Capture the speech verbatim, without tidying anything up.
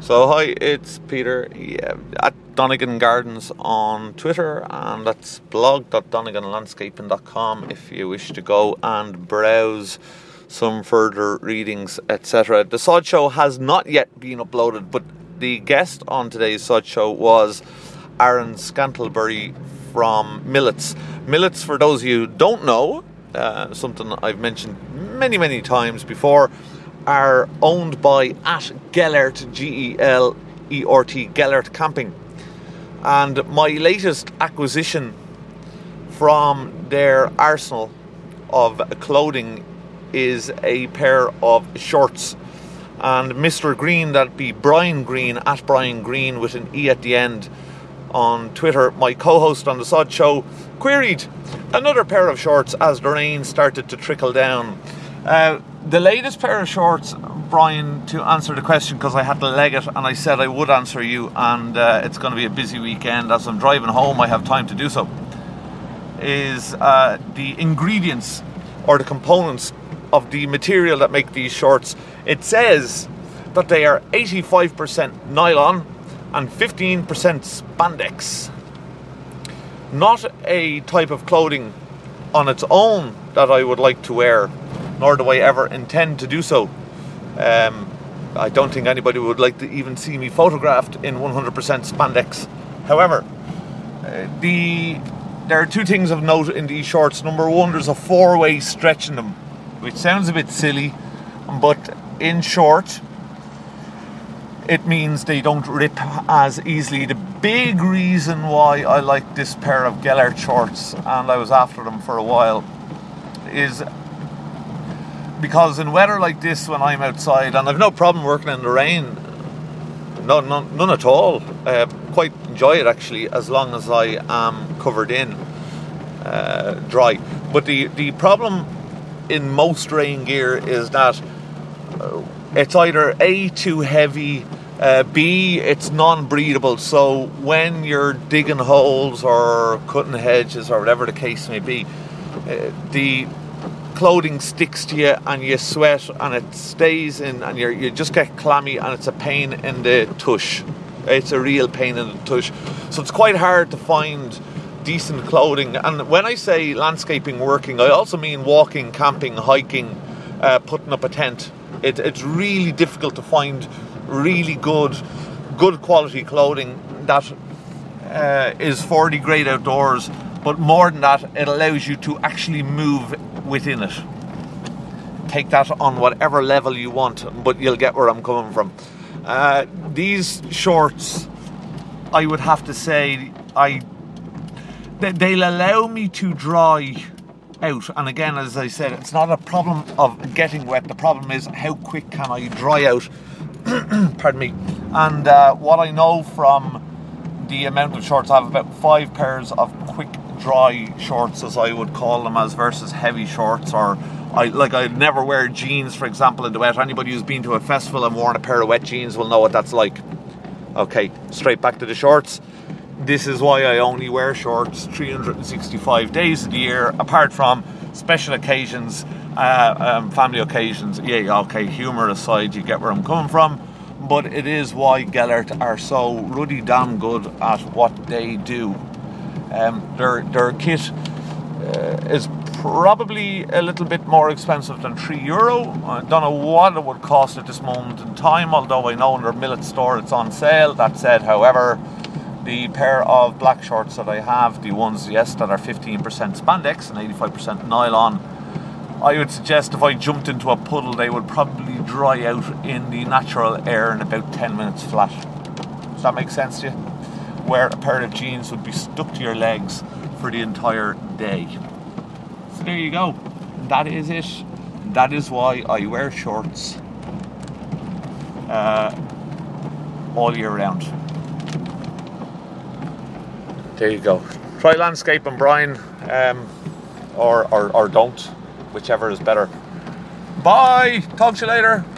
So hi, it's Peter, yeah, at Donegan Gardens on Twitter, and that's blog dot donegan landscaping dot com if you wish to go and browse some further readings, et cetera. The Sod Show has not yet been uploaded, but the guest on today's Sod Show was Aaron Scantlebury from Millets. Millets, for those of you who don't know, uh, something I've mentioned many, many times before, are owned by at Gellert, G E L E R T, Gellert Camping. And my latest acquisition from their arsenal of clothing is a pair of shorts. And Mister Green, that'd be Brian Green, at Brian Green with an E at the end on Twitter, my co-host on the Sod Show, queried another pair of shorts as the rain started to trickle down. Uh, the latest pair of shorts, Brian, to answer the question, because I had to leg it and I said I would answer you, and uh, it's going to be a busy weekend. As I'm driving home, I have time to do so, is uh, the ingredients or the components of the material that make these shorts. It says that they are eighty-five percent nylon and fifteen percent spandex. Not a type of clothing on its own that I would like to wear, nor do I ever intend to do so. Um, I don't think anybody would like to even see me photographed in one hundred percent spandex. However, uh, the there are two things of note in these shorts. Number one, there's a four-way stretch in them, which sounds a bit silly, but in short, it means they don't rip as easily. The big reason why I like this pair of Gellert shorts, and I was after them for a while, is because in weather like this, when I'm outside, and I've no problem working in the rain, no, none, none at all. Uh, quite enjoy it actually, as long as I am covered in, uh, dry. But the, the problem in most rain gear is that uh, it's either A, too heavy, uh, B, it's non-breathable. So when you're digging holes or cutting hedges or whatever the case may be, uh, the clothing sticks to you and you sweat and it stays in, and you you just get clammy, and it's a pain in the tush. It's a real pain in the tush. So it's quite hard to find decent clothing. And when I say landscaping working, I also mean walking, camping, hiking, uh, putting up a tent. It, it's really difficult to find really good, good quality clothing that uh, is for the great outdoors. But more than that, it allows you to actually move within it. Take that on whatever level you want, but you'll get where I'm coming from. Uh, these shorts, I would have to say, I they, they'll allow me to dry out. And again, as I said, it's not a problem of getting wet. The problem is how quick can I dry out. Pardon me. And uh, what I know from the amount of shorts, I have about five pairs of quick dry shorts, as I would call them, as versus heavy shorts. Or I like I'd never wear jeans, for example, in the wet. Anybody who's been to a festival and worn a pair of wet jeans will know what that's like. Okay, straight back to the shorts. This is why I only wear shorts three hundred sixty-five days of the year, apart from special occasions, uh, um, family occasions. Yeah, okay, humour aside, you get where I'm coming from. But it is why Gellert are so ruddy damn good at what they do. Um, their their kit uh, is probably a little bit more expensive than three euro. I don't know what it would cost at this moment in time, although I know in their Millet store it's on sale. That said, however, the pair of black shorts that I have, the ones, yes, that are fifteen percent spandex and eighty-five percent nylon, I would suggest if I jumped into a puddle, they would probably dry out in the natural air in about ten minutes flat. Does that make sense to you? Where a pair of jeans would be stuck to your legs for the entire day. So there you go. That is it. That is why I wear shorts uh, all year round. There you go. Try landscaping, Brian, um, or, or or don't, whichever is better. Bye. Talk to you later.